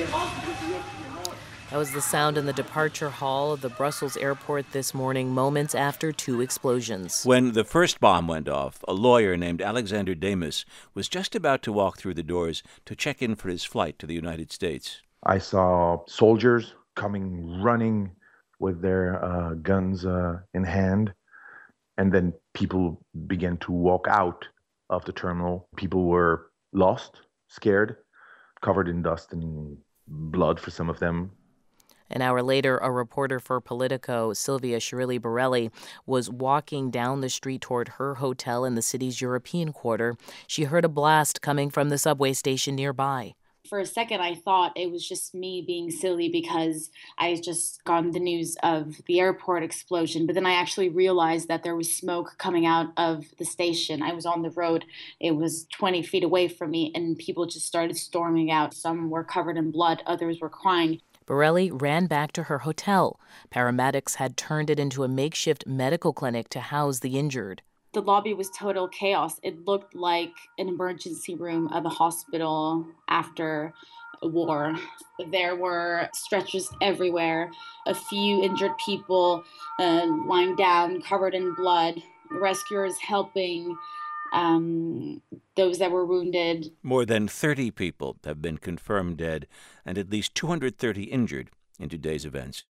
That was the sound in the departure hall of the Brussels airport this morning, moments after two explosions. When the first bomb went off, a lawyer named Alexander Demis was just about to walk through the doors to check in for his flight to the United States. I saw soldiers coming running with their guns in hand, and then people began to walk out of the terminal. People were lost, scared, covered in dust and blood for some of them. An hour later, a reporter for Politico, Silvia Chirilli Borelli, was walking down the street toward her hotel in the city's European quarter. She heard a blast coming from the subway station nearby. For a second, I thought it was just me being silly because I had just gotten the news of the airport explosion. But then I actually realized that there was smoke coming out of the station. I was on the road. It was 20 feet away from me, and people just started storming out. Some were covered in blood. Others were crying. Borelli ran back to her hotel. Paramedics had turned it into a makeshift medical clinic to house the injured. The lobby was total chaos. It looked like an emergency room of a hospital after a war. There were stretchers everywhere, a few injured people lying down, covered in blood, rescuers helping those that were wounded. More than 30 people have been confirmed dead and at least 230 injured in today's events.